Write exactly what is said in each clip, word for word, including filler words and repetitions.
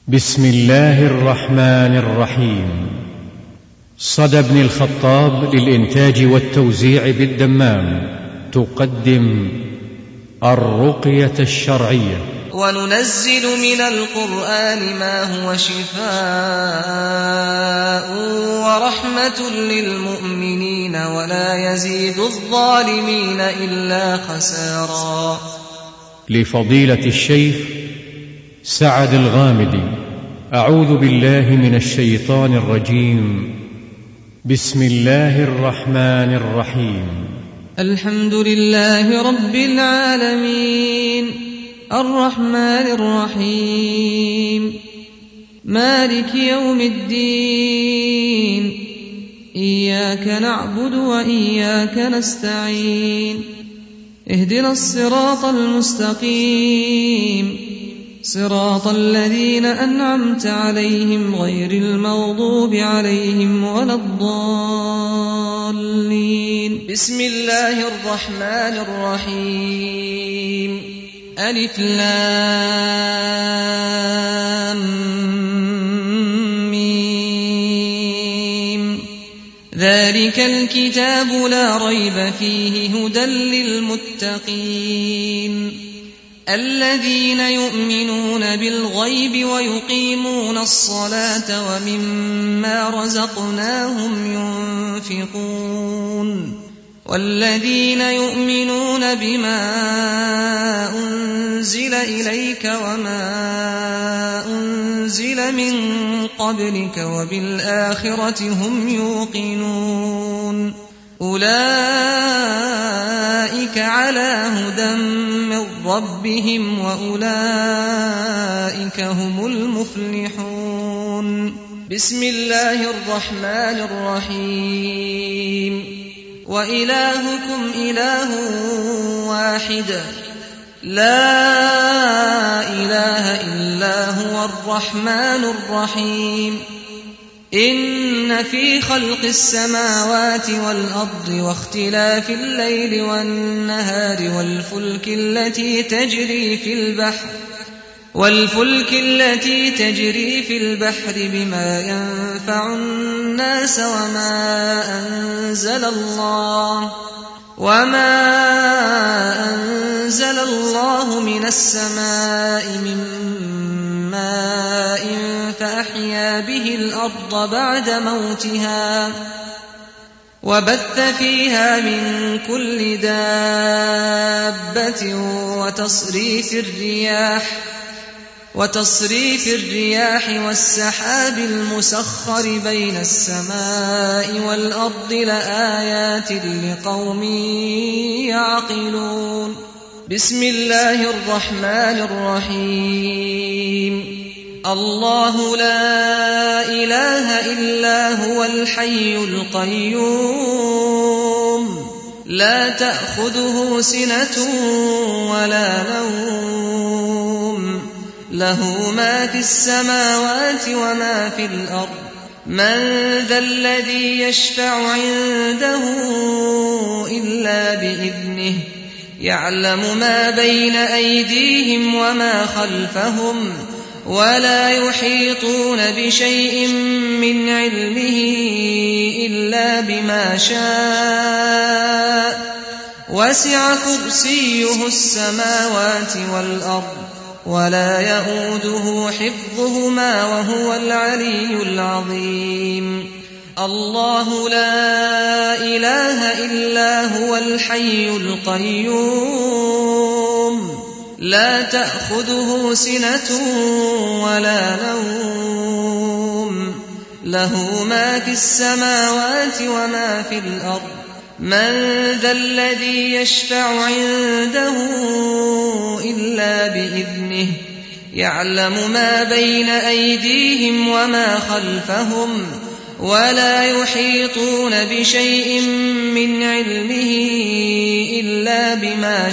بسم الله الرحمن الرحيم. صدى بن الخطاب للإنتاج والتوزيع بالدمام تقدم الرقية الشرعية. وننزل من القرآن ما هو شفاء ورحمة للمؤمنين ولا يزيد الظالمين إلا خسارا. لفضيلة الشيخ سعد الغامدي. أعوذ بالله من الشيطان الرجيم. بسم الله الرحمن الرحيم. الحمد لله رب العالمين الرحمن الرحيم مالك يوم الدين إياك نعبد وإياك نستعين اهدنا الصراط المستقيم صراط الذين أنعمت عليهم غير المغضوب عليهم ولا الضالين. بسم الله الرحمن الرحيم. ألف لام ميم. ذلك الكتاب لا ريب فيه هدى للمتقين الذين يؤمنون بالغيب ويقيمون الصلاة ومما رزقناهم ينفقون والذين يؤمنون بما أنزل إليك وما أنزل من قبلك وبالآخرة هم يوقنون أولئك على هدى من ربهم وأولئك هم المفلحون. بسم الله الرحمن الرحيم. وإلهكم إله واحد لا إله إلا هو الرحمن الرحيم. إن في خلق السماوات والأرض واختلاف الليل والنهار والفلك التي تجري في البحر والفلك التي تجري في البحر بما ينفع الناس وما أنزل الله وما أنزل الله من السماء من ماء فأحيا به الأرض بعد موتها وبث فيها من كل دابة وتصريف الرياح وتصريف الرياح والسحاب المسخر بين السماء والأرض لآيات لقوم يعقلون. بسم الله الرحمن الرحيم. الله لا إله إلا هو الحي القيوم لا تأخذه سنة ولا نوم له ما في السماوات وما في الأرض من ذا الذي يشفع عنده إلا بإذنه يعلم ما بين أيديهم وما خلفهم ولا يحيطون بشيء من علمه إلا بما شاء وسع كرسيه السماوات والأرض ولا يئوده حفظهما وهو العلي العظيم. الله لا إله إلا هو الحي القيوم لا تأخذه سنة ولا نوم له ما في السماوات وما في الأرض من ذا الذي يشفع عنده إلا بإذنه يعلم ما بين أيديهم وما خلفهم ولا يحيطون بشيء من علمه إلا بما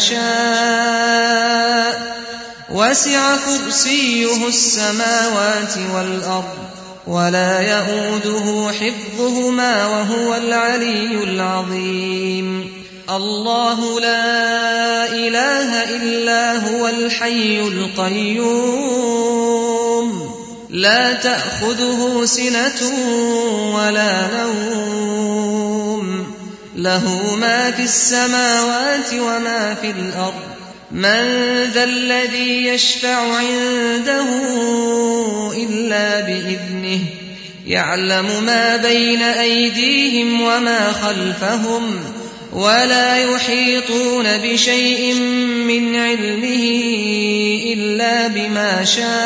شاء وسع كرسيه السماوات والأرض ولا يئوده حفظهما وهو العلي العظيم. الله لا إله إلا هو الحي القيوم لا تأخذه سنة ولا نوم له ما في السماوات وما في الأرض من ذا الذي يشفع عنده إلا بإذنه يعلم ما بين أيديهم وما خلفهم ولا يحيطون بشيء من علمه إلا بما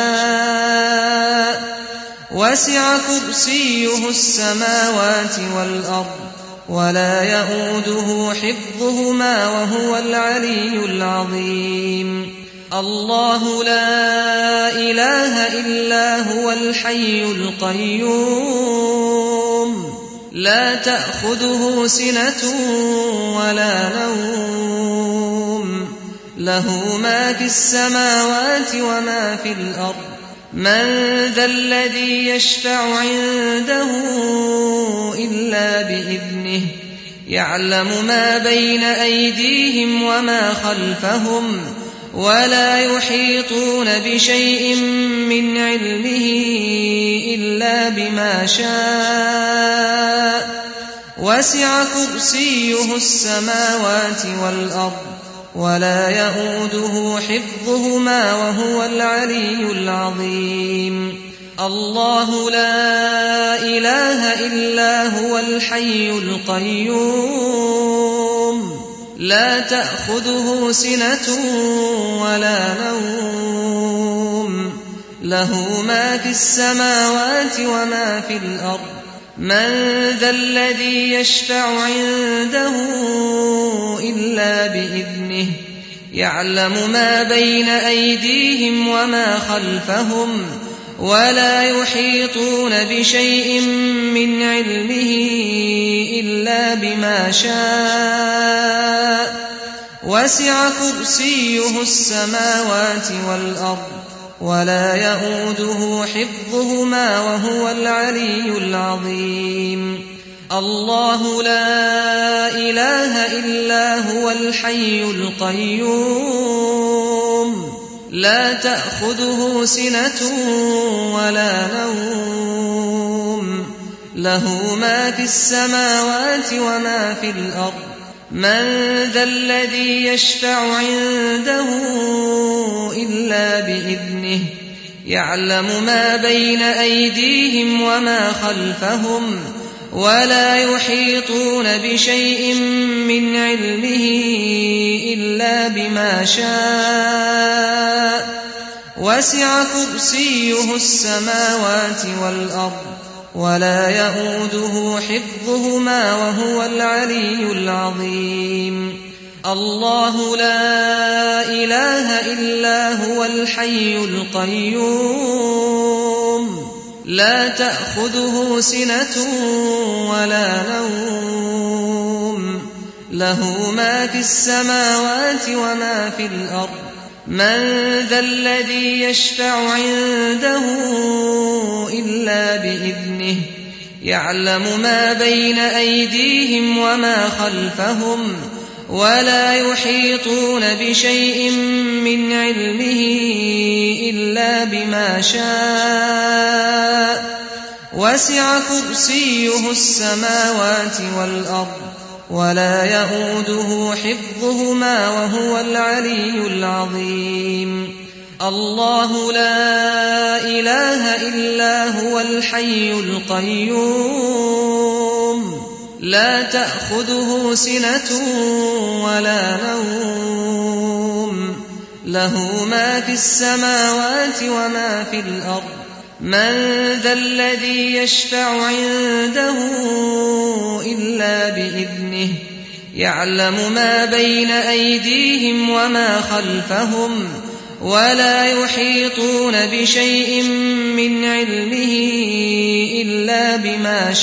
شاء وسع كرسيه السماوات والأرض ولا يئوده حفظهما وهو العلي العظيم الله لا إله إلا هو الحي القيوم لا تأخذه سنة ولا نوم له ما في السماوات وما في الأرض من ذا الذي يشفع عنده إلا بإذنه يعلم ما بين أيديهم وما خلفهم ولا يحيطون بشيء من علمه إلا بما شاء وسع كرسيه السماوات والأرض ولا يئوده حفظهما وهو العلي العظيم الله لا إله إلا هو الحي القيوم لا تأخذه سنة ولا نوم له ما في السماوات وما في الأرض من ذا الذي يشفع عنده إلا بإذنه يعلم ما بين أيديهم وما خلفهم ولا يحيطون بشيء من علمه إلا بما شاء وسع كرسيه السماوات والأرض ولا يئوده حفظهما وهو العلي العظيم الله لا إله إلا هو الحي القيوم لا تأخذه سنة ولا نوم له ما في السماوات وما في الأرض من ذا الذي يشفع عنده إلا بإذنه يعلم ما بين أيديهم وما خلفهم ولا يحيطون بشيء من علمه إلا بما شاء وسع كرسيه السماوات والأرض ولا يئوده حفظهما وهو العلي العظيم الله لا إله إلا هو الحي القيوم لا تأخذه سنة ولا نوم له ما في السماوات وما في الأرض من ذا الذي يشفع عنده إلا بإذنه يعلم ما بين أيديهم وما خلفهم ولا يحيطون بشيء من علمه إلا بما شاء وسع كرسيه السماوات والأرض ولا يئوده حفظهما وهو العلي العظيم الله لا إله إلا هو الحي القيوم لا تأخذه سنة ولا نوم له ما في السماوات وما في الأرض من ذا الذي يشفع عنده إلا بإذنه يعلم ما بين أيديهم وما خلفهم ولا يحيطون بشيء من علمه إلا بما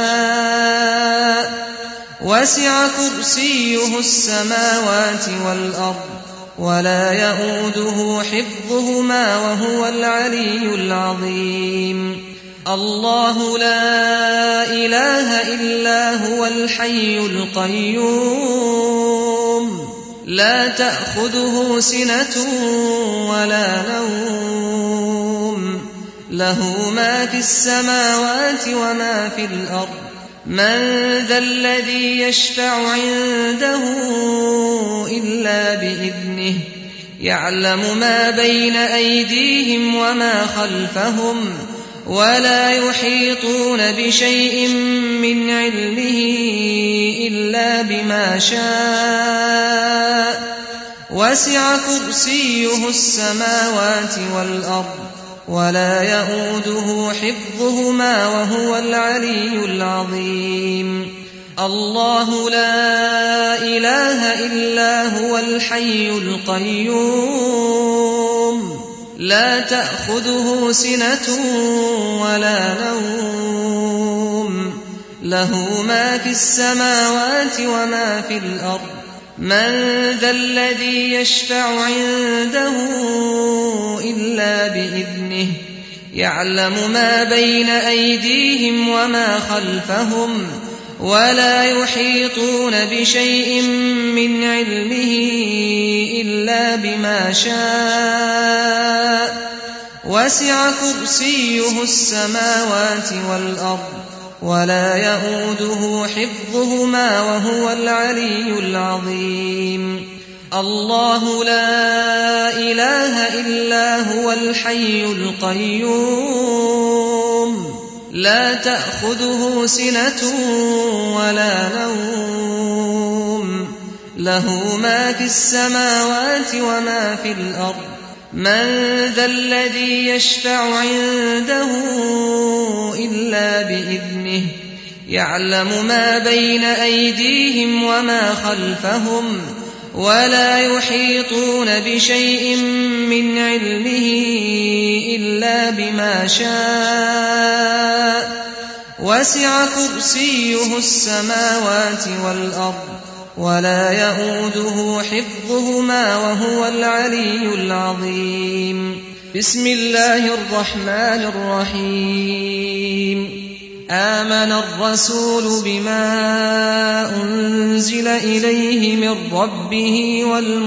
شاء وسع كرسيه السماوات والأرض ولا يئوده حفظهما وهو العلي العظيم الله لا إله إلا هو الحي القيوم لا تأخذه سنة ولا نوم له ما في السماوات وما في الأرض من ذا الذي يشفع عنده إلا بإذنه يعلم ما بين أيديهم وما خلفهم ولا يحيطون بشيء من علمه إلا بما شاء وسع كرسيه السماوات والأرض ولا يئوده حفظهما وهو العلي العظيم الله لا إله إلا هو الحي القيوم لا تأخذه سنة ولا نوم له ما في السماوات وما في الأرض من ذا الذي يشفع عنده إلا بإذنه يعلم ما بين أيديهم وما خلفهم ولا يحيطون بشيء من علمه إلا بما شاء وسع كرسيه السماوات والأرض ولا يئوده حفظهما وهو العلي العظيم الله لا إله إلا هو الحي القيوم لا تأخذه سنة ولا نوم له ما في السماوات وما في الأرض من ذا الذي يشفع عنده إلا بإذنه يعلم ما بين أيديهم وما خلفهم ولا يحيطون بشيء من علمه إلا بما شاء وسع كرسيه السماوات والأرض ولا يئوده حفظهما وهو العلي العظيم بسم الله الرحمن الرحيم آمن الرسول بما أنزل إليه من ربه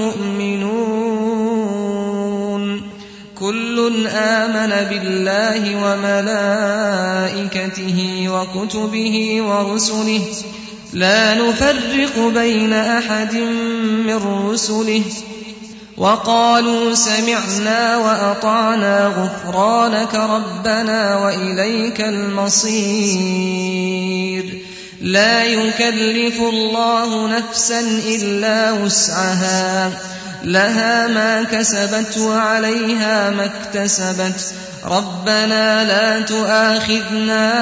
والمؤمنون كل آمن بالله وملائكته وكتبه ورسله لا نفرق بين أحد من رسله وقالوا سمعنا وأطعنا غفرانك ربنا وإليك المصير لا يكلف الله نفسا إلا وسعها لها ما كسبت وعليها ما اكتسبت ربنا لا تؤاخذنا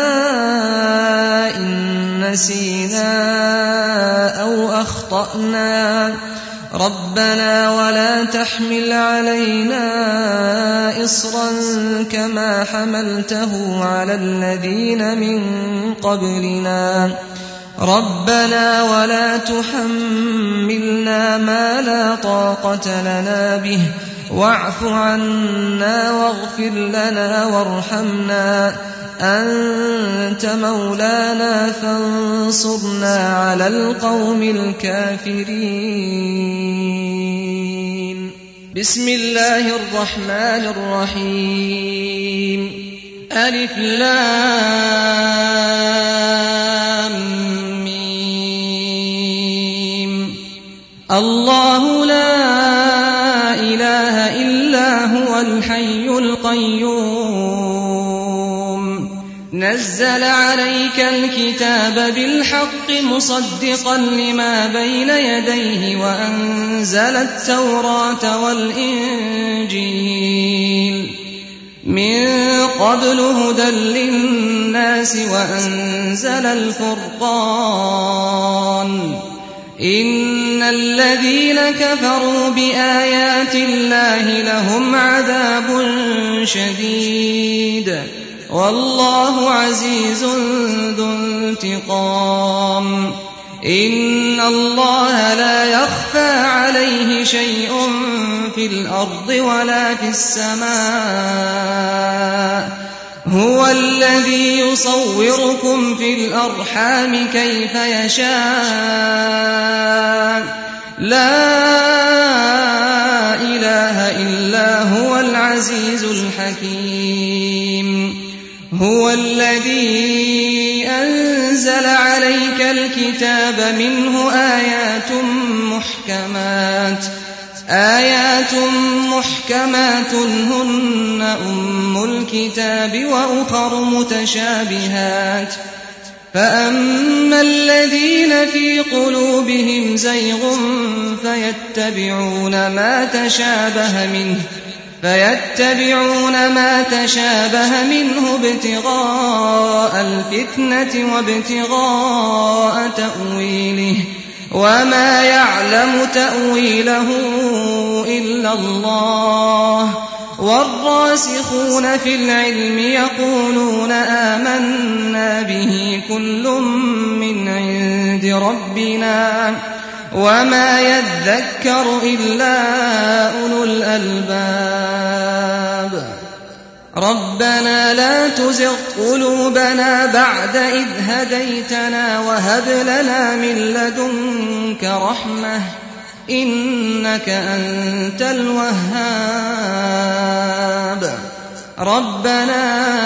إن نسينا أو أخطأنا ربنا ولا تحمل علينا إصرا كما حملته على الذين من قبلنا ربنا ولا تحملنا ما لا طاقة لنا به واعف عنا واغفر لنا وارحمنا أنت مولانا فانصرنا على القوم الكافرين بسم الله الرحمن الرحيم ألف لام ميم الله لا إله إلا هو الحي القيوم نزل عليك الكتاب بالحق مصدقا لما بين يديه وأنزل التوراة والإنجيل من قبل هدى للناس وأنزل الفرقان إن الذين كفروا بآيات الله لهم عذاب شديد والله عزيز ذو انتقام إن الله لا يخفى عليه شيء في الأرض ولا في السماء هو الذي يصوركم في الأرحام كيف يشاء لا إله إلا هو العزيز العزيز الحكيم هو الذي أنزل عليك الكتاب منه آيات محكمات آيات محكمات هن أم الكتاب وأخر متشابهات فأما الذين في قلوبهم زيغ فيتبعون ما تشابه منه فيتبعون ما تشابه منه ابتغاء الفتنة وابتغاء تأويله وما يعلم تأويله إلا الله والراسخون في العلم يقولون آمنا به كل من عند ربنا وما يذكر إلا أولو الألباب ربنا لا تزغ قلوبنا بعد إذ هديتنا وهب لنا من لدنك رحمة إنك أنت الوهاب ربنا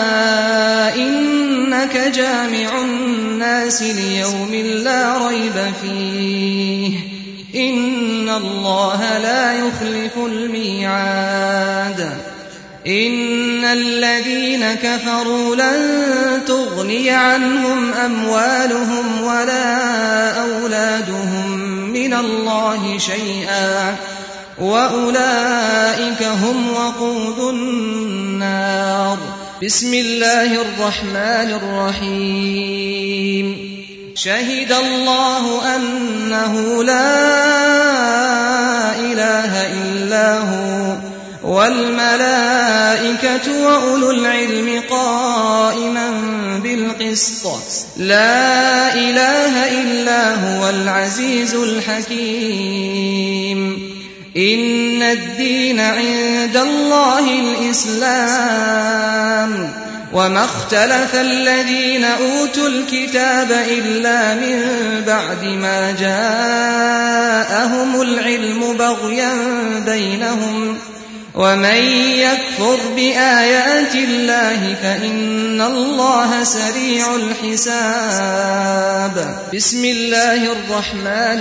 إنك جامع الناس ليوم لا ريب فيه إن الله لا يخلف الميعاد إن الذين كفروا لن تغني عنهم أموالهم ولا أولادهم من الله شيئا وأولئك هم وقود النار بسم الله الرحمن الرحيم شهد الله أنه لا إله إلا هو والملائكة وأولو العلم قائما بالقسط لا إله إلا هو العزيز الحكيم إن الدين عند الله الإسلام وما اختلف الذين أوتوا الكتاب إلا من بعد ما جاءهم العلم بغيا بينهم ومن يكفر بآيات الله فإن الله سريع الحساب بسم الله الرحمن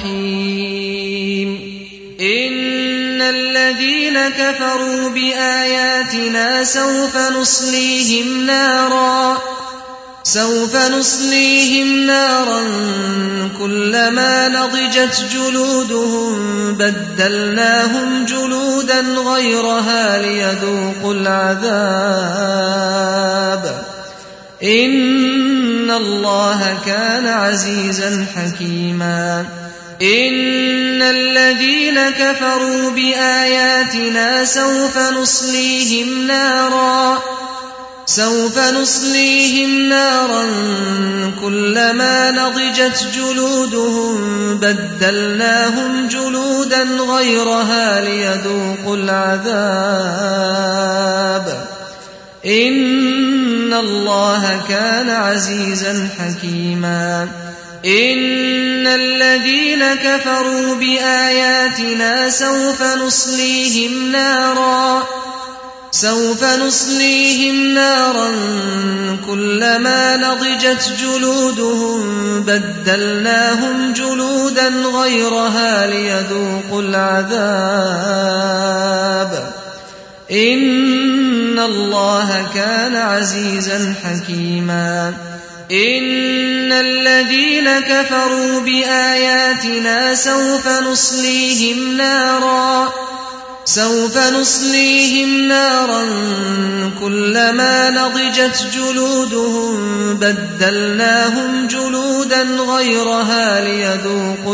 الرحيم إن الذين كفروا بآياتنا سوف نصليهم نارا سوف نصليهم نارا كلما نضجت جلودهم بدلناهم جلودا غيرها ليذوقوا العذاب إن الله كان عزيزا حكيما إن الذين كفروا بآياتنا سوف نصليهم نارا سوف نصليهم نارا كلما نضجت جلودهم بدلناهم جلودا غيرها ليذوقوا العذاب إن الله كان عزيزا حكيما إن الذين كفروا بآياتنا سوف نصليهم نارا سوف نصليهم نارا كلما نضجت جلودهم بدلناهم جلودا غيرها ليذوقوا العذاب إن الله كان عزيزا حكيما إن الذين كفروا بآياتنا سوف نصليهم نارا سوف نصليهم نارا كلما نضجت جلودهم بدلناهم جلودا غيرها ليذوقوا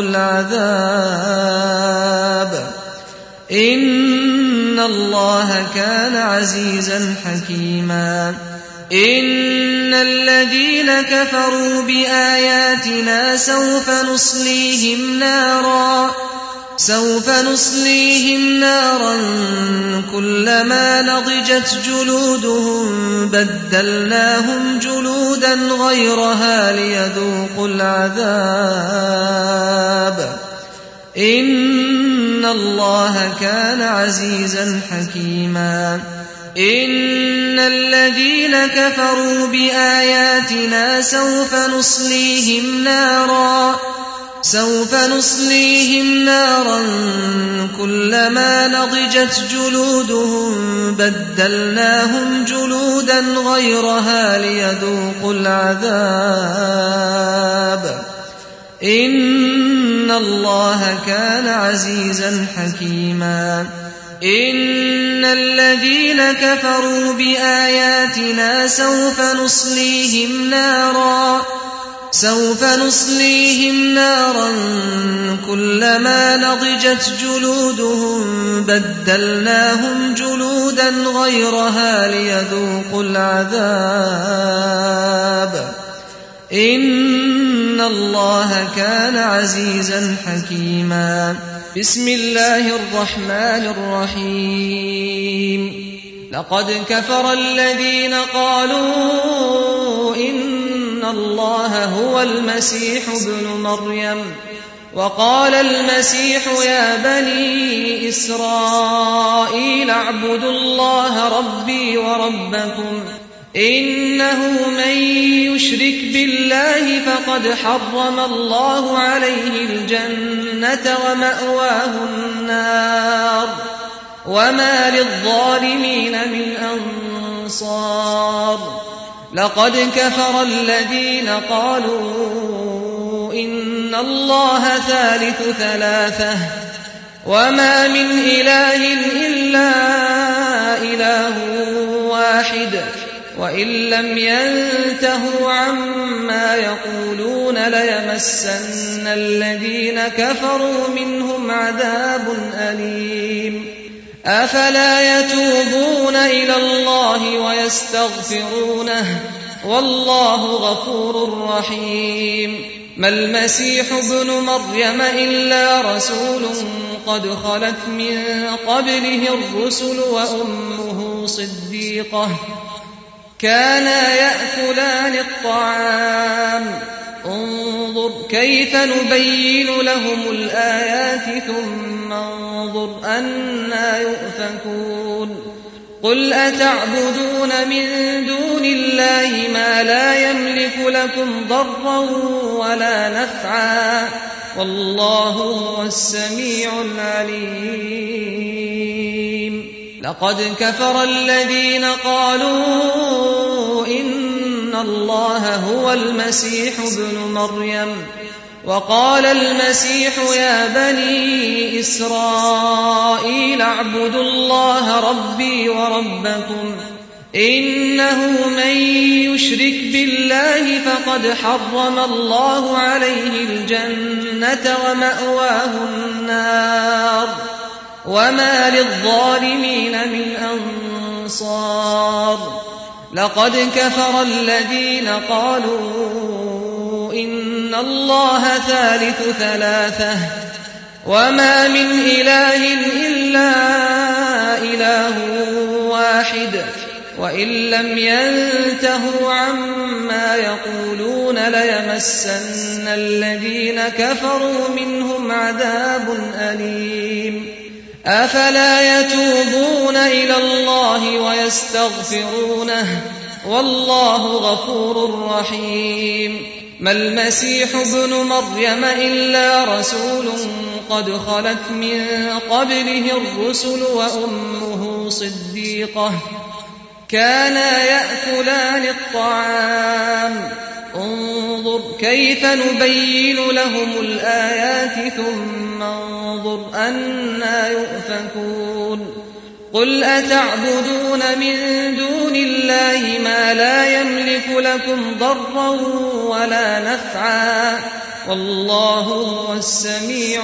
العذاب إن الله كان عزيزا حكيما إن الذين كفروا بآياتنا سوف نصليهم نارا سوف نصليهم نارا كلما نضجت جلودهم بدلناهم جلودا غيرها ليذوقوا العذاب إن الله كان عزيزا حكيما إن الذين كفروا بآياتنا سوف نصليهم نارا سوف نصليهم نارا كلما نضجت جلودهم بدلناهم جلودا غيرها ليذوقوا العذاب إن الله كان عزيزا حكيما إن الذين كفروا بآياتنا سوف نصليهم نارا سوف نصليهم نارا كلما نضجت جلودهم بدلناهم جلودا غيرها ليذوقوا العذاب إن الله كان عزيزا حكيما بسم الله الرحمن الرحيم لقد كفر الذين قالوا إن الله هو المسيح ابن مريم وقال المسيح يا بني إسرائيل اعبدوا الله ربي وربكم إنه من يشرك بالله فقد حرم الله عليه الجنة ومأواه النار وما للظالمين من أنصار لقد كفر الذين قالوا إن الله ثالث ثلاثة وما من إله إلا إله واحد وإن لم ينتهوا عما يقولون ليمسن الذين كفروا منهم عذاب أليم أفلا يتوبون إلى الله ويستغفرونه والله غفور رحيم ما المسيح ابن مريم إلا رسول قد خلت من قبله الرسل وأمه صديقة كانا يأكلان الطعام انظر كيف نبين لهم الآيات ثم انظر أنى يؤفكون قل أتعبدون من دون الله ما لا يملك لكم ضرا ولا نفعا والله هو السميع العليم لقد كفر الذين قالوا إن الله هو المسيح ابن مريم وقال المسيح يا بني إسرائيل اعبدوا الله ربي وربكم إنه من يشرك بالله فقد حرم الله عليه الجنة ومأواه النار وما للظالمين من أنصار لقد كفر الذين قالوا إن الله ثالث ثلاثة وما من إله إلا إله واحد وإن لم ينتهوا عما يقولون ليمسن الذين كفروا منهم عذاب أليم أفلا يتوبون إلى الله ويستغفرونه والله غفور رحيم ما المسيح ابن مريم إلا رسول قد خلت من قبله الرسل وأمه صديقة كانا يأكلان الطعام انظر كيف نبين لهم الآيات ثم انظر أنى يؤفكون قل أتعبدون من دون الله ما لا يملك لكم ضرا ولا نفعا والله هو السميع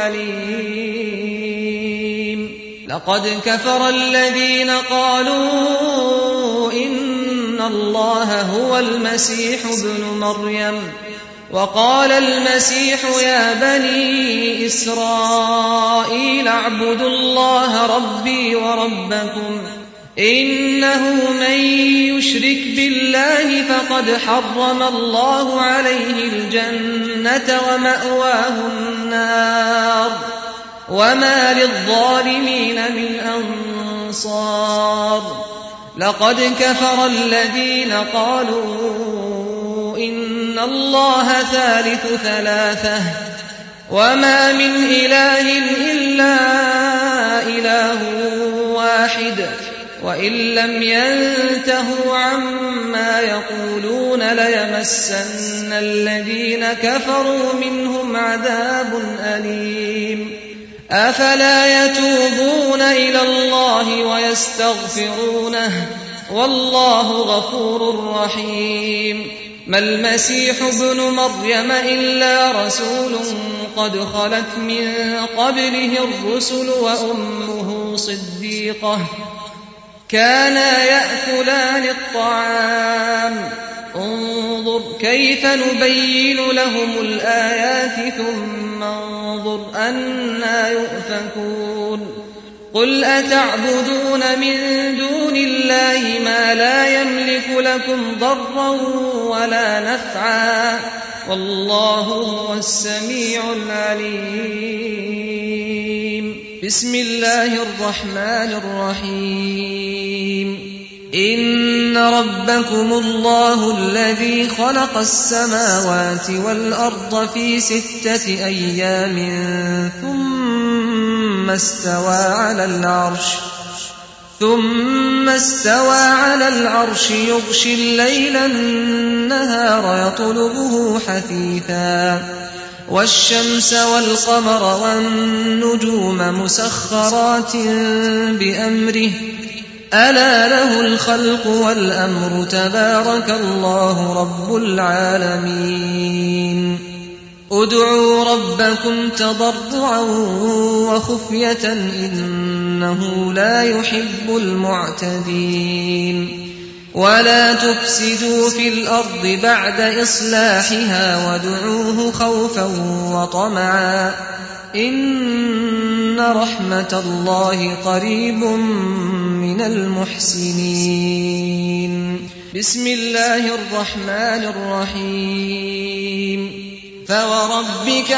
العليم لقد كفر الذين قالوا إن الله هو المسيح ابن مريم وقال المسيح يا بني إسرائيل اعبدوا الله ربي وربكم إنه من يشرك بالله فقد حرم الله عليه الجنة ومأواه النار وما للظالمين من أنصار لقد كفر الذين قالوا إن الله ثالث ثلاثة وما من إله إلا إله واحد وإن لم ينتهوا عما يقولون ليمسن الذين كفروا منهم عذاب أليم أفلا يتوبون إلى الله ويستغفرونه والله غفور رحيم ما المسيح ابن مريم إلا رسول قد خلت من قبله الرسل وأمه صديقة كانا يأكلان الطعام انظر كيف نبين لهم الآيات ثم انظر أنى يؤفكون قل أتعبدون من دون الله ما لا يملك لكم ضرا ولا نفعا والله هو السميع العليم بسم الله الرحمن الرحيم إن ربكم الله الذي خلق السماوات والأرض في ستة أيام ثم استوى على العرش ثم استوى على العرش يغشي الليل النهار يطلبه حثيثا والشمس والقمر والنجوم مسخرات بأمره ألا له الخلق والأمر تبارك الله رب العالمين ادعوا ربكم تضرعا وخفية إنه لا يحب المعتدين ولا تفسدوا في الأرض بعد إصلاحها وادعوه خوفا وطمعا إن رحمة الله قريب من المحسنين بسم الله الرحمن الرحيم فوربك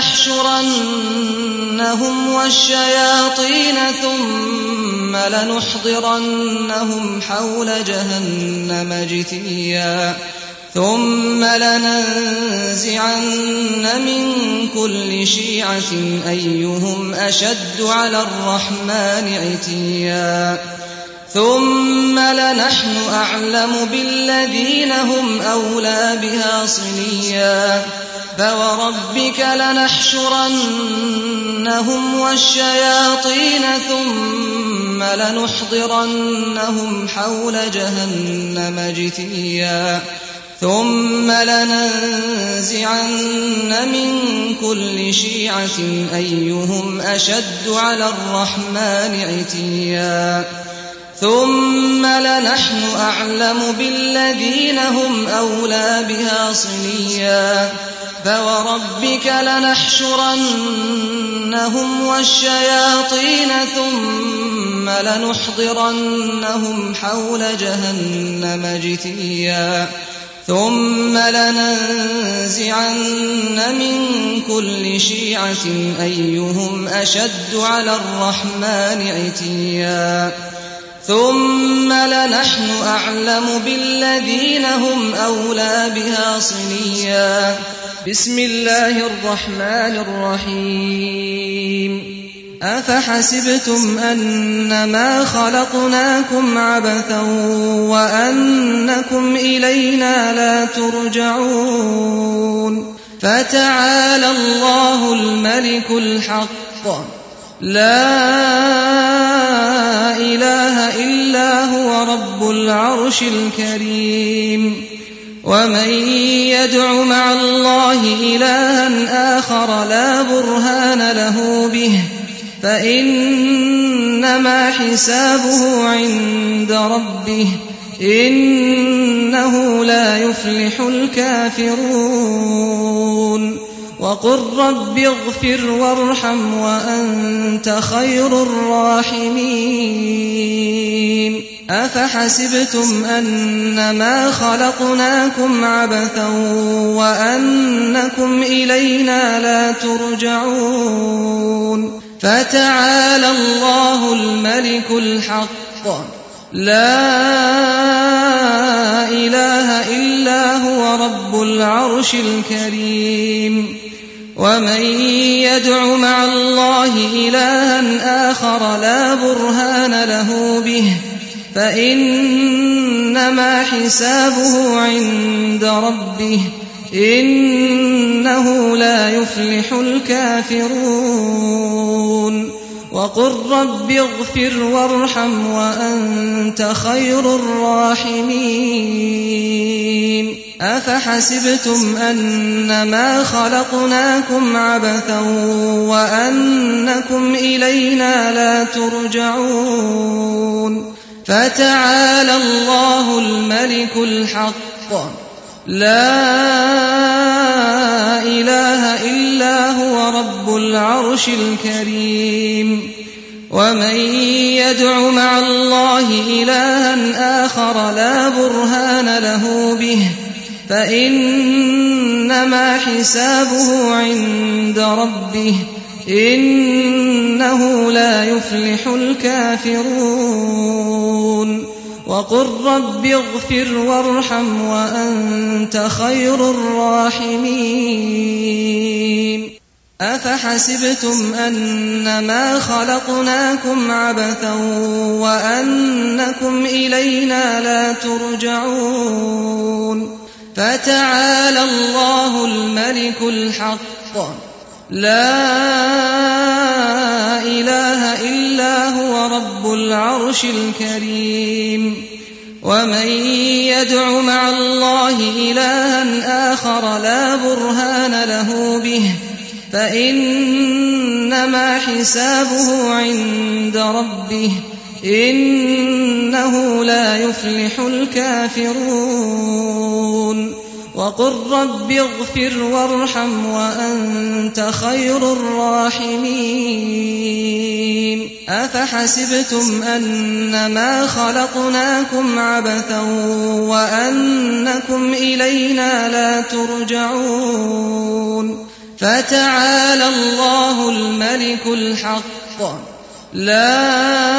لنحشرنهم والشياطين ثم لنحضرنهم حول جهنم جثيا ثم لننزعن من كل شيعة أيهم أشد على الرحمن عتيا ثم لنحن أعلم بالذين هم أولى بها صليا فوربك لنحشرنهم والشياطين ثم لنحضرنهم حول جهنم جثيا ثم لننزعن من كل شيعة أيهم أشد على الرحمن عتيا ثم لنحن أعلم بالذين هم أولى بها صليا فوربك لنحشرنهم والشياطين ثم لنحضرنهم حول جهنم جثيا ثم لننزعن من كل شيعة أيهم أشد على الرحمن عتيا ثم لنحن أعلم بالذين هم أولى بها صليا بسم الله الرحمن الرحيم أفحسبتم أنما خلقناكم عبثا وأنكم إلينا لا ترجعون فتعالى الله الملك الحق لا إله إلا هو رب العرش الكريم ومن يدع مع الله إلها آخر لا برهان له به فإنما حسابه عند ربه إنه لا يفلح الكافرون وقل رب اغفر وارحم وأنت خير الراحمين أفحسبتم أنما خلقناكم عبثا وأنكم إلينا لا ترجعون فتعالى الله الملك الحق لا إله إلا هو رب العرش الكريم ومن يدع مع الله إلها آخر لا برهان له به فإنما حسابه عند ربه إنه لا يفلح الكافرون وقل رب اغفر وارحم وأنت خير الراحمين أفحسبتم أنما خلقناكم عبثا وأنكم إلينا لا ترجعون فتعالى الله الملك الحق لا إله إلا هو رب العرش الكريم ومن يدع مع الله إلها آخر لا برهان له به فإنما حسابه عند ربه إنه لا يفلح الكافرون وقل رب اغفر وارحم وأنت خير الراحمين أفحسبتم أنما خلقناكم عبثا وأنكم إلينا لا ترجعون فتعالى الله الملك الحق لا إله إلا هو رب العرش الكريم ومن يدع مع الله إلها آخر لا برهان له به فإنما حسابه عند ربه إنه لا يفلح الكافرون وقل رب اغفر وارحم وأنت خير الراحمين أفحسبتم أنما خلقناكم عبثا وأنكم إلينا لا ترجعون فتعالى الله الملك الحق لا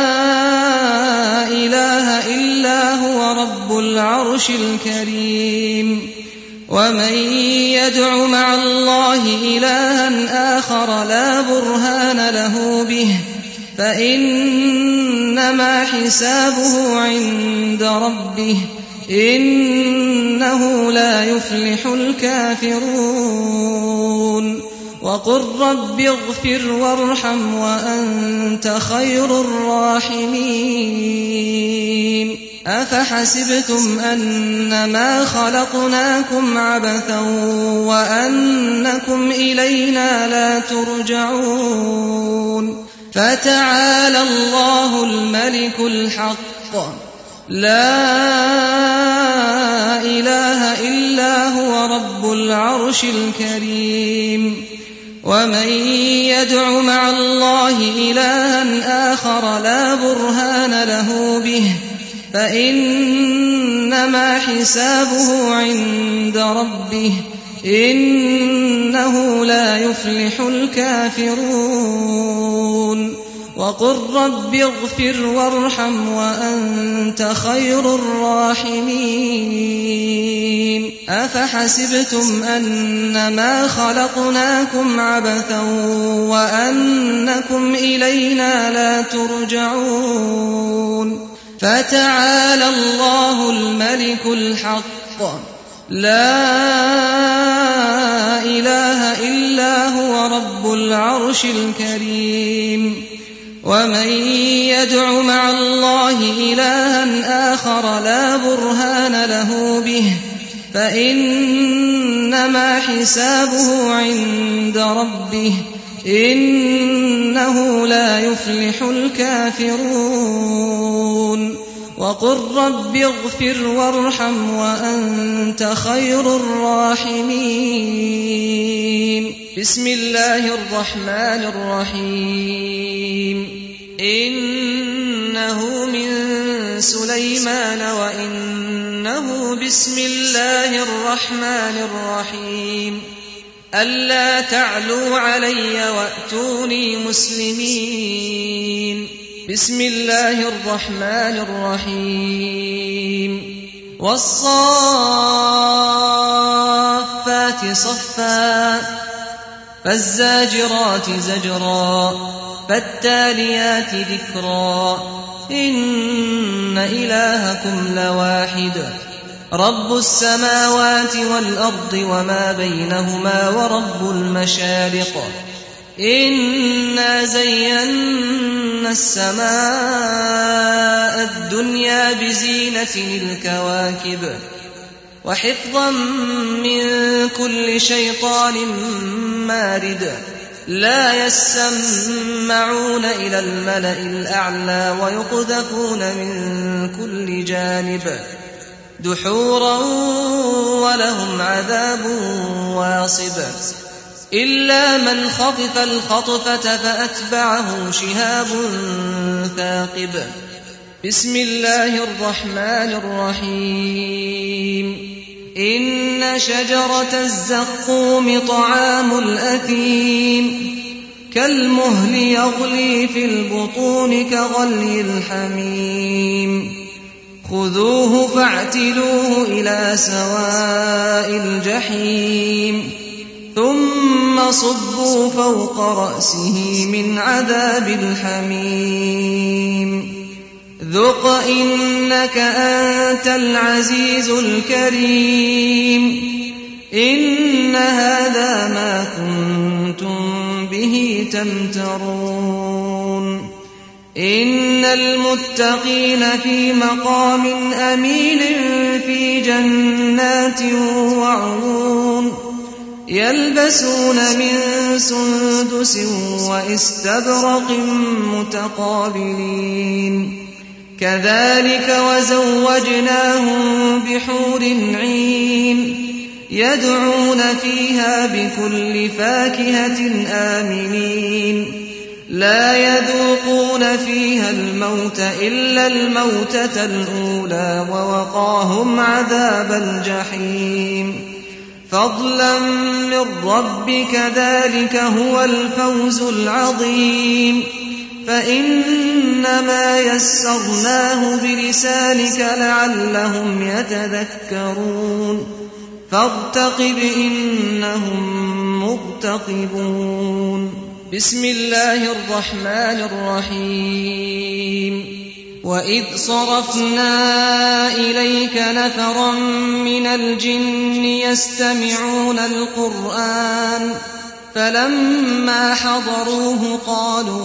إله إلا هو رب العرش الكريم ومن يدع مع الله إلها آخر لا برهان له به فإنما حسابه عند ربه إنه لا يفلح الكافرون وقل رب اغفر وارحم وأنت خير الراحمين أفحسبتم أنما خلقناكم عبثا وأنكم إلينا لا ترجعون فتعالى الله الملك الحق لا إله إلا هو رب العرش الكريم ومن يدع مع الله إلها آخر لا برهان له به فإنما حسابه عند ربه إنه لا يفلح الكافرون وقل رب اغفر وارحم وأنت خير الراحمين أفحسبتم أنما خلقناكم عبثا وأنكم إلينا لا ترجعون فتعالى الله الملك الحق لا إله إلا هو رب العرش الكريم ومن يدع مع الله إلها آخر لا برهان له به فإنما حسابه عند ربه إنه لا يفلح الكافرون وقل رب اغفر وارحم وأنت خير الراحمين. بسم الله الرحمن الرحيم. إنه من سليمان وإنه بسم الله الرحمن الرحيم. ألا تعلوا علي وأتوني مسلمين. بسم الله الرحمن الرحيم. والصافات صفا فالزاجرات زجرا فالتاليات ذكرا إن إلهكم لواحد رب السماوات والأرض وما بينهما ورب المشارق. إنا زينا السماء الدنيا بزينة الكواكب وحفظا من كل شيطان مارد. لا يسمعون إلى الملأ الأعلى ويقذفون من كل جانب دحورا ولهم عذاب واصب. إلا من خطف الخطفة فأتبعه شهاب ثاقب. بسم الله الرحمن الرحيم. إن شجرة الزقوم طعام الأثيم كالمهل يغلي في البطون كغلي الحميم. خذوه فاعتلوه إلى سواء الجحيم ثم صبوا فوق رأسه من عذاب الحميم. ذق إنك أنت العزيز الكريم. إن هذا ما كنتم به تمترون. إن المتقين في مقام أمين في جنات وعيون يلبسون من سندس وإستبرق متقابلين. كذلك وزوجناهم بحور عين يدعون فيها بكل فاكهة آمنين. لا يذوقون فيها الموت إلا الموتة الأولى ووقاهم عذاب الجحيم فضلا من ربك ذلك هو الفوز العظيم. فإنما يسرناه بلسانك لعلهم يتذكرون فارتقب إنهم مرتقبون. بسم الله الرحمن الرحيم. وإذ صرفنا إليك نفرا من الجن يستمعون القرآن فلما حضروه قالوا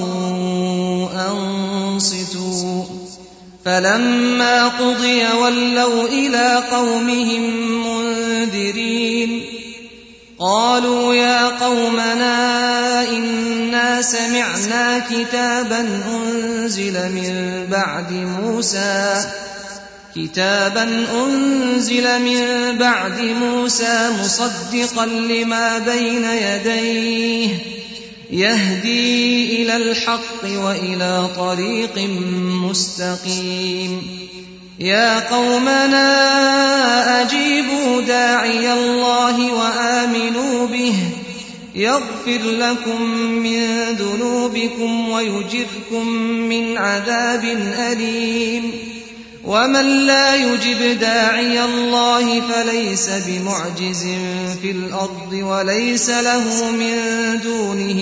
أنصتوا فلما قضي ولوا إلى قومهم منذرين. قالوا يا قومنا إنا سمعنا كتابا أنزل من بعد موسى كتابا أنزل من بعد موسى مصدقا لما بين يديه يهدي إلى الحق وإلى طريق مستقيم. يا قومنا أجيبوا داعي الله وآمنوا به يغفر لكم من ذنوبكم ويجركم من عذاب أليم. ومن لا يجب داعي الله فليس بمعجز في الأرض وليس له من دونه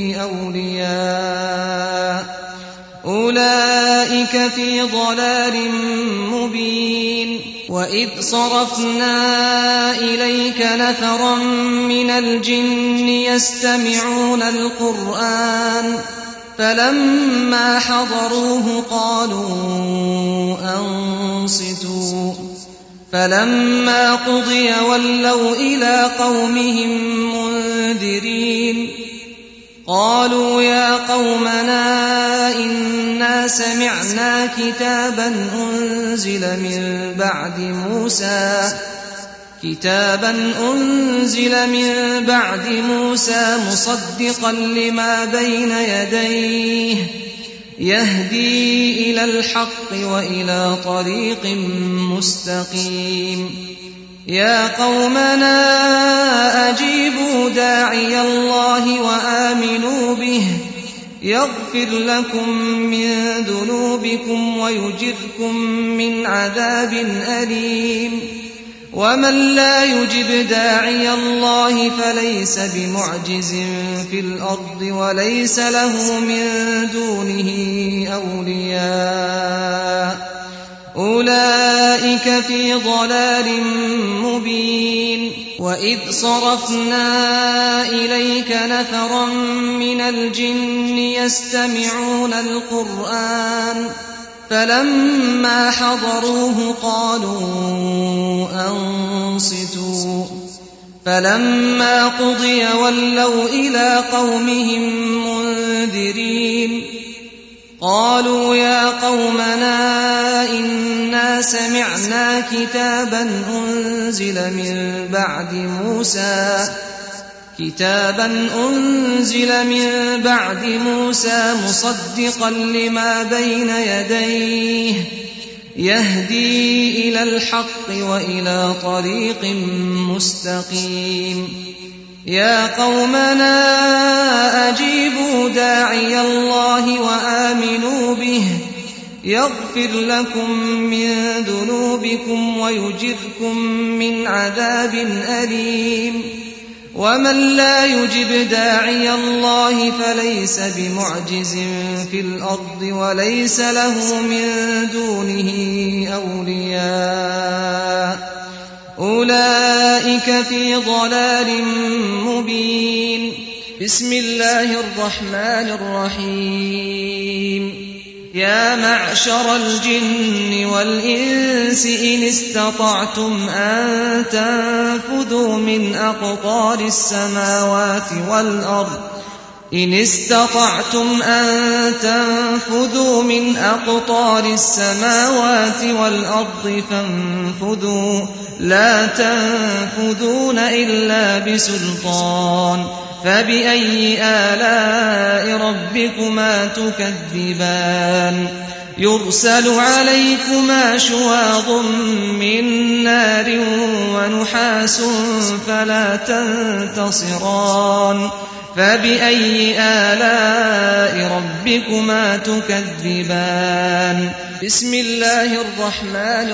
أولياء أولئك في ضلال مبين. وإذ صرفنا إليك نفرا من الجن يستمعون القرآن فلما حضروه قالوا أنصتوا فلما قضي ولوا إلى قومهم منذرين. قالوا يا قومنا إنا سمعنا كتابا أنزل من بعد موسى كتابا أنزل من بعد موسى مصدقا لما بين يديه يهدي إلى الحق وإلى طريق مستقيم يا قومنا أجيبوا داعي الله وآمنوا به يغفر لكم من ذنوبكم ويجركم من عذاب أليم ومن لا يجب داعي الله فليس بمعجز في الأرض وليس له من دونه أولياء أولئك في ضلال مبين وإذ صرفنا إليك نفرا من الجن يستمعون القرآن فلما حضروه قالوا أنصتوا فلما قضي ولوا إلى قومهم منذرين قالوا يا قومنا إنا سمعنا كتابا أنزل من بعد موسى كتابا أنزل من بعد موسى مصدقا لما بين يديه يهدي إلى الحق وإلى طريق مستقيم يا قومنا أجيبوا داعي الله وآمنوا به يغفر لكم من ذنوبكم ويجركم من عذاب أليم ومن لا يجب داعي الله فليس بمعجز في الأرض وليس له من دونه أولياء أولئك في ضلال مبين بسم الله الرحمن الرحيم يا معشر الجن والإنس إن استطعتم أن تنفذوا من أقطار السماوات والأرض إن استطعتم أن تنفذوا من أقطار السماوات والأرض فانفذوا لا تنفذون إلا بسلطان فبأي آلاء ربكما تكذبان يرسل عليكما شواظ من نار ونحاس فلا تنتصران فبأي آلاء ربكما تكذبان بسم الله الرحمن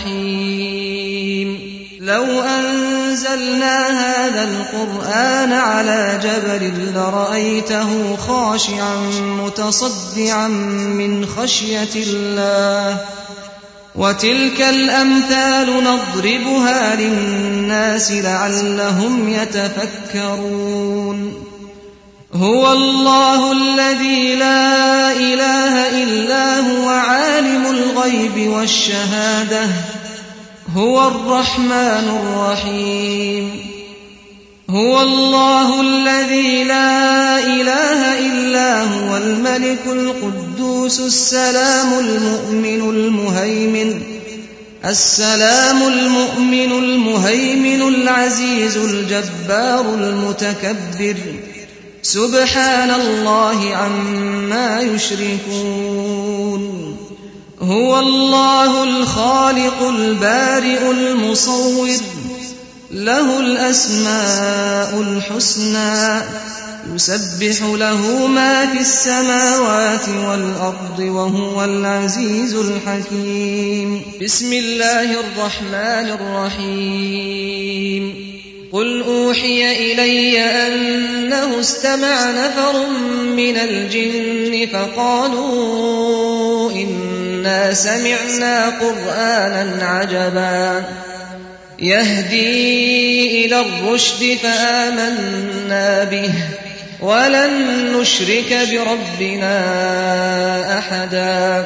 الرحيم لو أنزلنا هذا القرآن على جبل لرأيته خاشعا متصدعا من خشية الله وتلك الأمثال نضربها للناس لعلهم يتفكرون هو الله الذي لا إله إلا هو عالم الغيب والشهادة هو الرحمن الرحيم هو الله الذي لا إله إلا هو الملك القدوس السلام المؤمن المهيمن السلام المؤمن المهيمن العزيز الجبار المتكبر سبحان الله عما يشركون هو الله الخالق البارئ المصور له الأسماء الحسنى يسبح له ما في السماوات والأرض وهو العزيز الحكيم بسم الله الرحمن الرحيم قل أوحي إلي أنه استمع نفر من الجن فقالوا إنا سمعنا قرآنا عجبا يهدي إلى الرشد فآمنا به ولن نشرك بربنا أحدا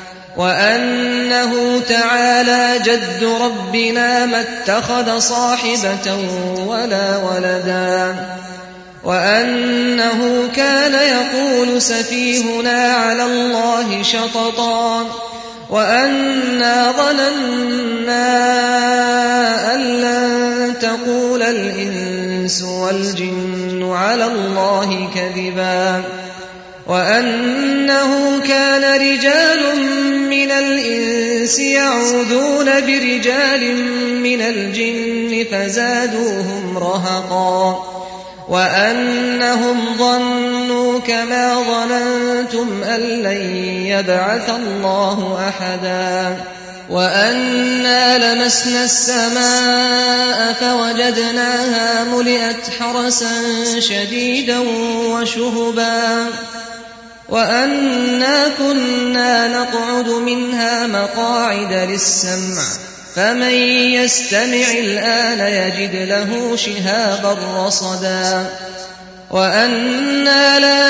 وأنه تعالى جد ربنا ما اتخذ صاحبة ولا ولدا وأنه كان يقول سفيهنا على الله شططا وأنا ظننا أن لن تقول الإنس والجن على الله كذبا وأنه كان رجال من الإنس يعوذون برجال من الجن فزادوهم رهقا وأنهم ظنوا كما ظننتم أن لن يبعث الله أحدا وأنا لمسنا السماء فوجدناها ملئت حرسا شديدا وشهبا وأنا كنا نقعد منها مقاعد للسمع فمن يستمع الآن يجد له شهابا رصدا وأنا لا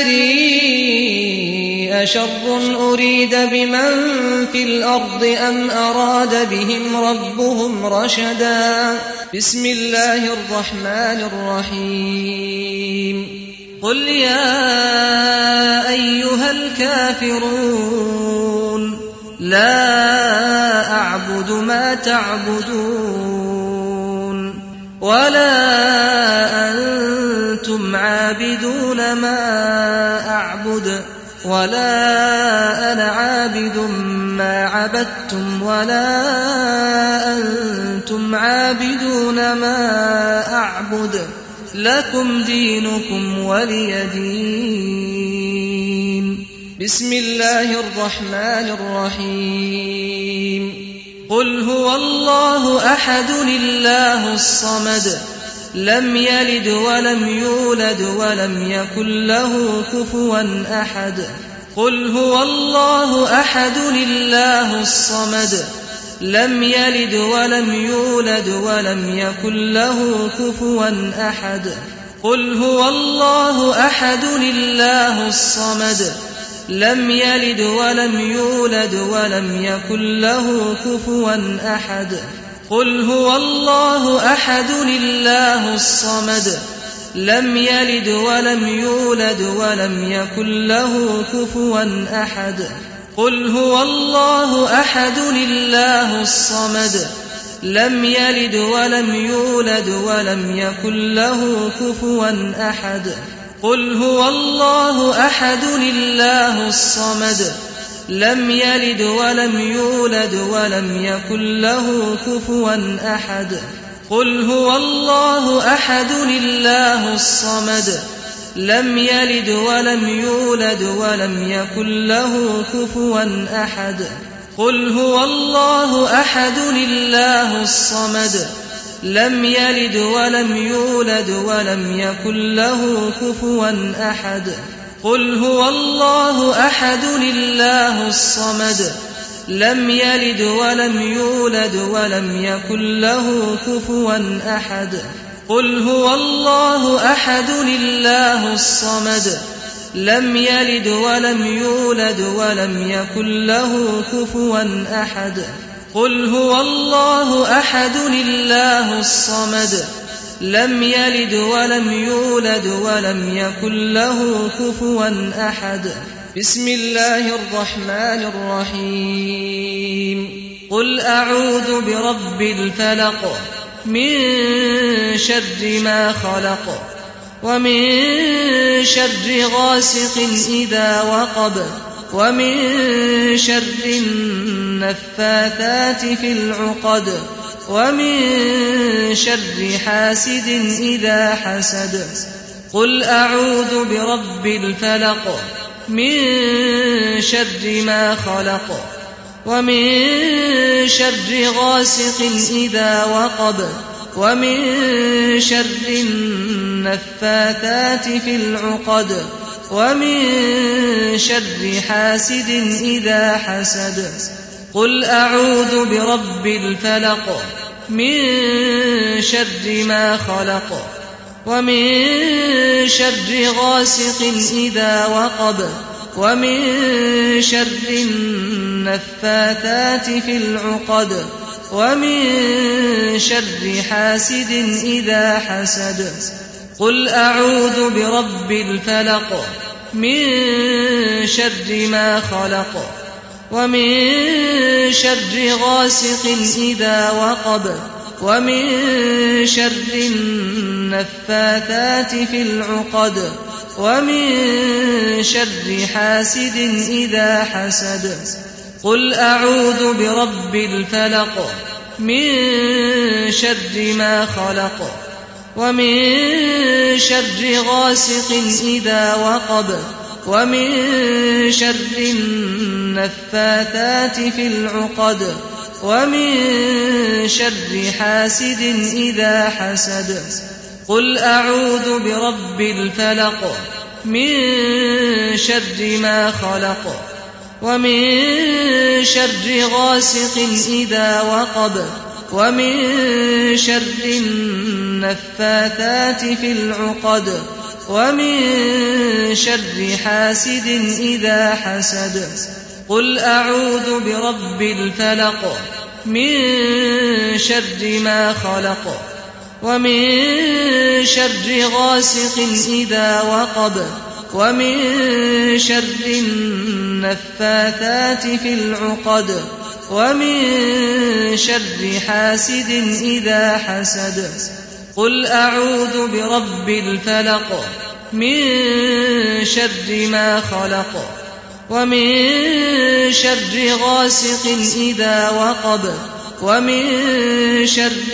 ندري أشر أريد بمن في الأرض أم أراد بهم ربهم رشدا بسم الله الرحمن الرحيم قل يا أيها الكافرون لا أعبد ما تعبدون ولا أنتم عابدون ما أعبد ولا أنا عابد ما عبدتم ولا أنتم عابدون ما أعبد لكم دينكم ولي دين بسم الله الرحمن الرحيم قل هو الله أحد الله الصمد لم يلد ولم يولد ولم يكن له كفوا أحد قل هو الله أحد الله الصمد لم يلد ولم يولد ولم يكن له كفوا أحد قل هو الله أحد الله الصمد لم يلد ولم يولد ولم يكن له كفوا أحد قل هو الله أحد الله الصمد لم يلد ولم يولد ولم يكن له كفوا أحد قل هو الله أحد الله الصمد لم يلد ولم يولد ولم يكن له كفوا أحد قل هو الله أحد الله الصمد لم يلد ولم يولد ولم يكن له كفوا أحد قل هو الله أحد الله الصمد لم يلد ولم يولد ولم يكن له كفوا أحد قل هو الله أحد الله الصمد لم يلد ولم يولد ولم يكن له كفوا أحد قل هو الله أحد الله الصمد لم يلد ولم يولد ولم يكن له كفوا أحد قل هو الله أحد الله الصمد لم يلد ولم يولد ولم يكن له كفوا أحد قل هو الله أحد الله الصمد لم يلد ولم يولد ولم يكن له كفوا أحد بسم الله الرحمن الرحيم قل أعوذ برب الفلق من شر ما خلق ومن شر غاسق إذا وقب ومن شر النفاثات في العقد ومن شر حاسد إذا حسد قل أعوذ برب الفلق من شر ما خلق ومن شر غاسق إذا وقب ومن شر النفاثات في العقد ومن شر حاسد إذا حسد قل أعوذ برب الفلق من شر ما خلق ومن شر غاسق إذا وقب ومن شر النفاثات في العقد ومن شر حاسد إذا حسد قل أعوذ برب الفلق من شر ما خلق ومن شر غاسق إذا وقب ومن شر النفاثات في العقد ومن شر حاسد إذا حسد قل أعوذ برب الفلق من شر ما خلق ومن شر غاسق إذا وقب ومن شر النفاثات في العقد ومن شر حاسد إذا حسد قل أعوذ برب الفلق من شر ما خلق ومن شر غاسق إذا وقب ومن شر النفاثات في العقد ومن شر حاسد إذا حسد قل أعوذ برب الفلق من شر ما خلق ومن شر غاسق إذا وقب ومن شر النفاثات في العقد ومن شر حاسد إذا حسد قل أعوذ برب الفلق من شر ما خلق ومن شر غاسق إذا وقب ومن شر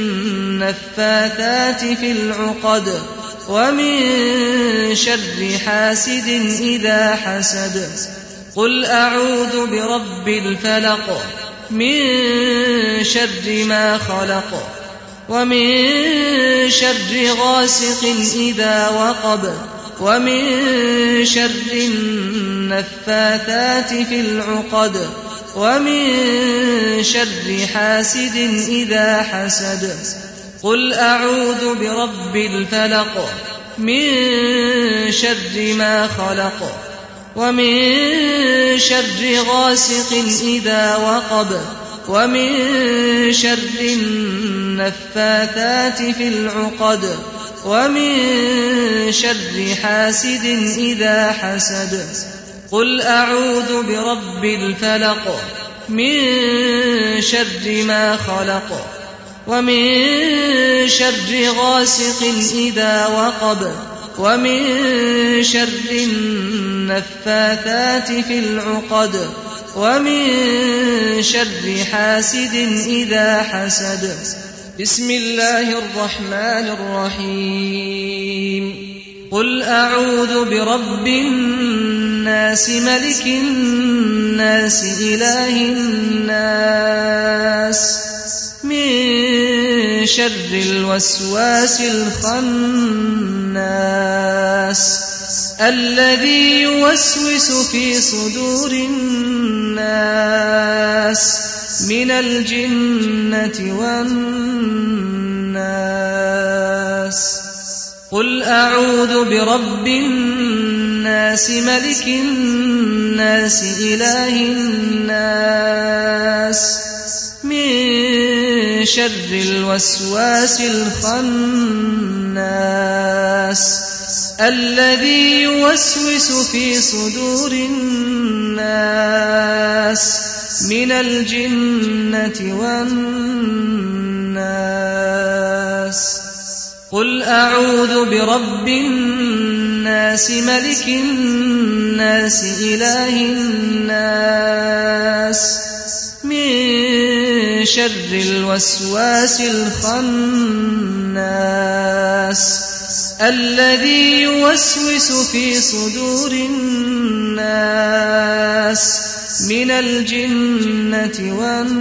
النفاثات في العقد ومن شر حاسد إذا حسد قل أعوذ برب الفلق من شر ما خلق ومن شر غاسق إذا وقب ومن شر النفاثات في العقد ومن شر حاسد إذا حسد قل أعوذ برب الفلق من شر ما خلق ومن شر غاسق إذا وقب ومن شر النفاثات في العقد ومن شر حاسد إذا حسد قل أعوذ برب الفلق من شر ما خلق ومن شر غاسق إذا وقب ومن شر النفاثات في العقد ومن شر حاسد إذا حسد بسم الله الرحمن الرحيم قل أعوذ برب الناس ملك الناس إله الناس من شر الوسواس الخناس الذي يوسوس في صدور الناس من الجنة والناس قل أعوذ برب الناس ملك الناس إله الناس من شر الوسواس الخناس الذي يوسوس في صدور الناس من الجنة والناس قل أعوذ برب الناس ملك الناس إله الناس من شر الوسواس الخناس الذي يوسوس في صدور الناس من الجنة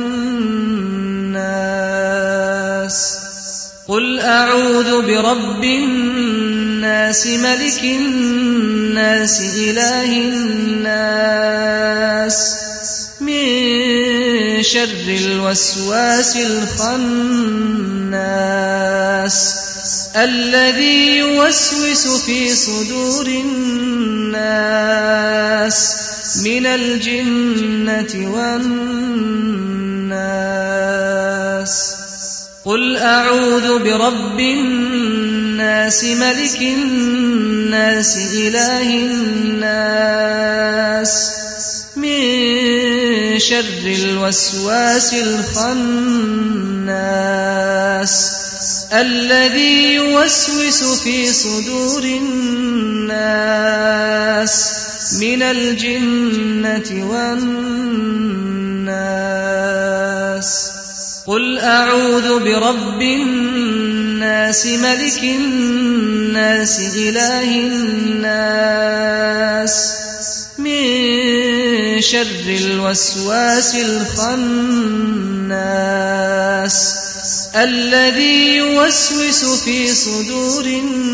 والناس قل أعوذ برب الناس ملك الناس إله الناس من شر الوسواس الخناس الذي يوسوس في صدور الناس من الجنة والناس قل أعوذ برب الناس الناس ملك الناس إله الناس من شر الوسواس الخناس الذي يوسوس في صدور الناس من الجنة والناس قل أعوذ برب الناس ملك الناس إله الناس من شر الوسواس الخناس الذي يوسوس في صدور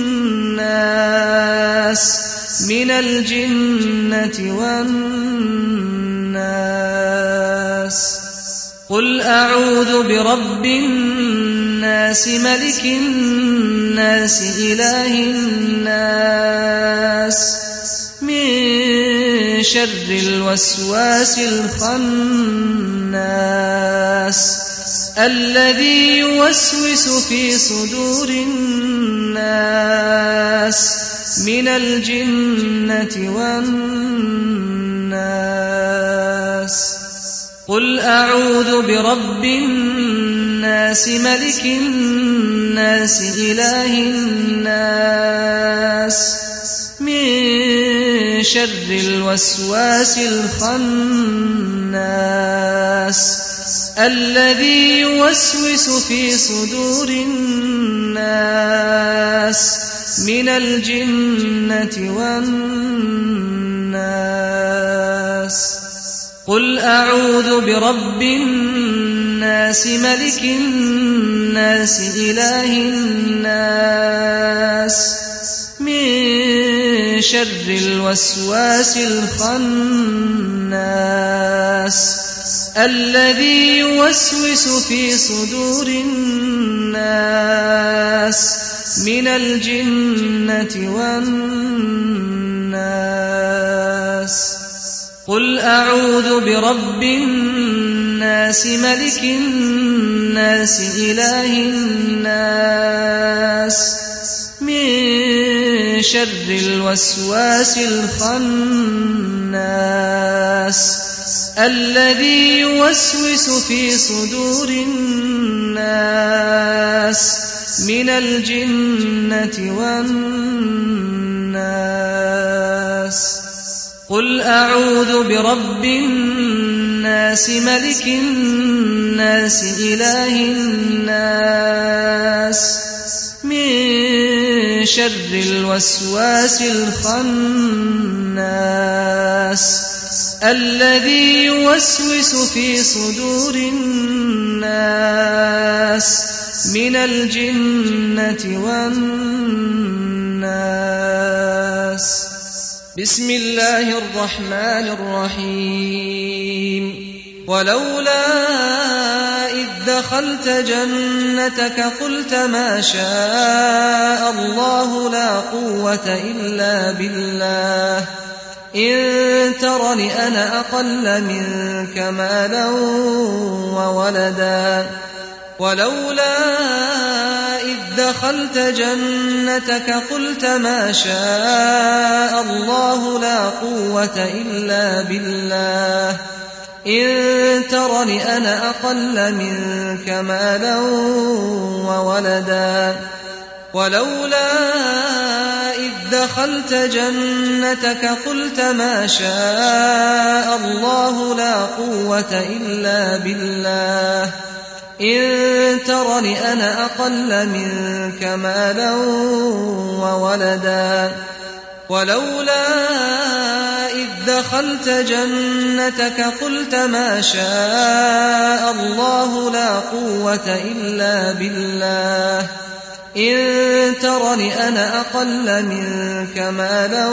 الناس من الجنة والناس قل أعوذ برب الناس ملك الناس إله الناس من شر الوسواس الخناس الذي يوسوس في صدور الناس من الجنة والناس قل أعوذ برب الناس ملك الناس إله الناس من شر الوسواس الخناس الذي يوسوس في صدور الناس من الجنة والناس قل أعوذ برب الناس ملك الناس إله الناس من شر الوسواس الخناس الذي يوسوس في صدور الناس من الجنة والناس قل أعوذ برب الناس ملك الناس إله الناس من شر الوسواس الخناس الذي يوسوس في صدور الناس من الجنة والناس قل أعوذ برب الناس ملك الناس إله الناس من شر الوسواس الخناس الذي يوسوس في صدور الناس من الجنة والناس بسم الله الرحمن الرحيم ولولا إذ دخلت جنتك قلت ما شاء الله لا قوة إلا بالله إن ترني أنا أقل منك مالا وولدا ولولا إذ دخلت جنتك قلت ما شاء الله لا قوة إلا بالله إن ترني أنا أقل منك مالا وولدا ولولا إذ دخلت جنتك قلت ما شاء الله لا قوة إلا بالله إن ترني أنا أقل منك مالا وولدا ولولا إذ دخلت جنتك قلت ما شاء الله لا قوة إلا بالله إن ترني أنا أقل منك مالا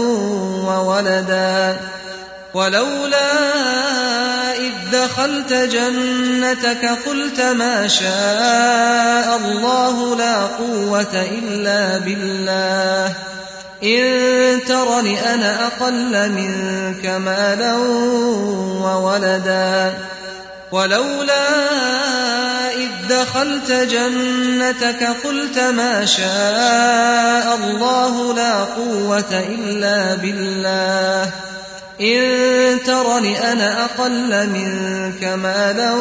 وولدا ولولا إذ دخلت جنتك قلت ما شاء الله لا قوة إلا بالله إن ترني أنا أقل منك مالا وولدا ولولا إذ دخلت جنتك قلت ما شاء الله لا قوة إلا بالله إن ترني أنا أقل منك مالا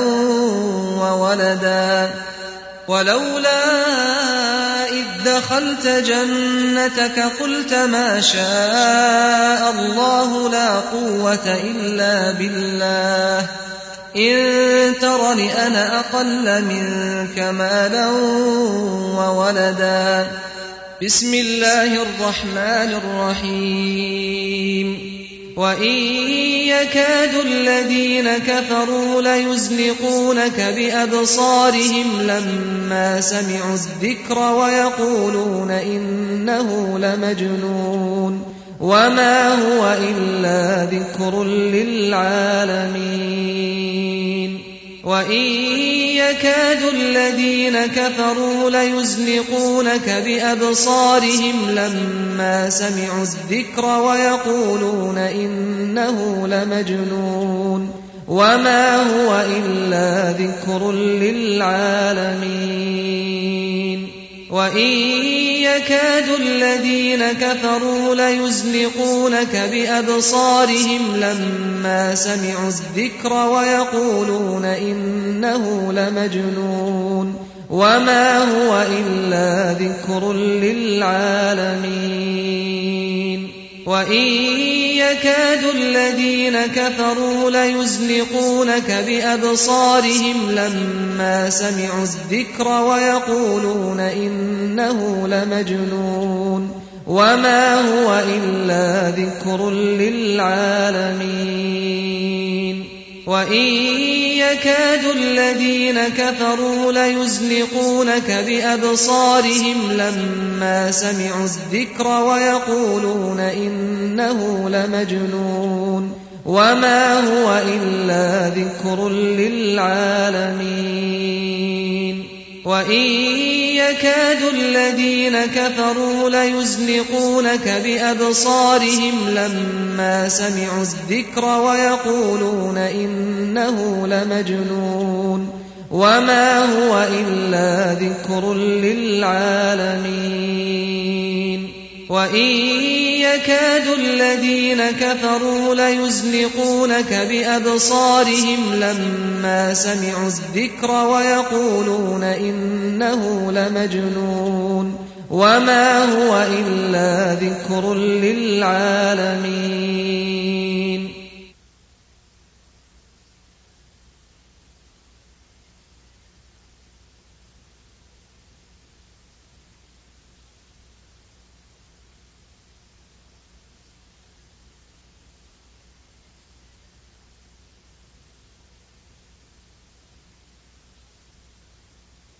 وولدا ولولا إذ دخلت جنتك قلت ما شاء الله لا قوة إلا بالله إن ترني أنا أقل منك مالا وولدا بسم الله الرحمن الرحيم وإن يكاد الذين كفروا ليزلقونك بأبصارهم لما سمعوا الذكر ويقولون إنه لمجنون وما هو إلا ذكر للعالمين وإن يكاد الذين كفروا ليزلقونك بأبصارهم لما سمعوا الذكر ويقولون إنه لمجنون وما هو إلا ذكر للعالمين وإن يكاد الذين كفروا ليزلقونك بأبصارهم لما سمعوا الذكر ويقولون إنه لمجنون وما هو إلا ذكر للعالمين وإن يكاد الذين كفروا ليزلقونك بأبصارهم لما سمعوا الذكر ويقولون إنه لمجنون وما هو إلا ذكر للعالمين وإن يكاد الذين كفروا ليزلقونك بأبصارهم لما سمعوا الذكر ويقولون إنه لمجنون وما هو إلا ذكر للعالمين وإن يكاد الذين كفروا ليزلقونك بأبصارهم لما سمعوا الذكر ويقولون إنه لمجنون وما هو إلا ذكر للعالمين وإن يكاد الذين كفروا ليزلقونك بأبصارهم لما سمعوا الذكر ويقولون إنه لمجنون وما هو إلا ذكر للعالمين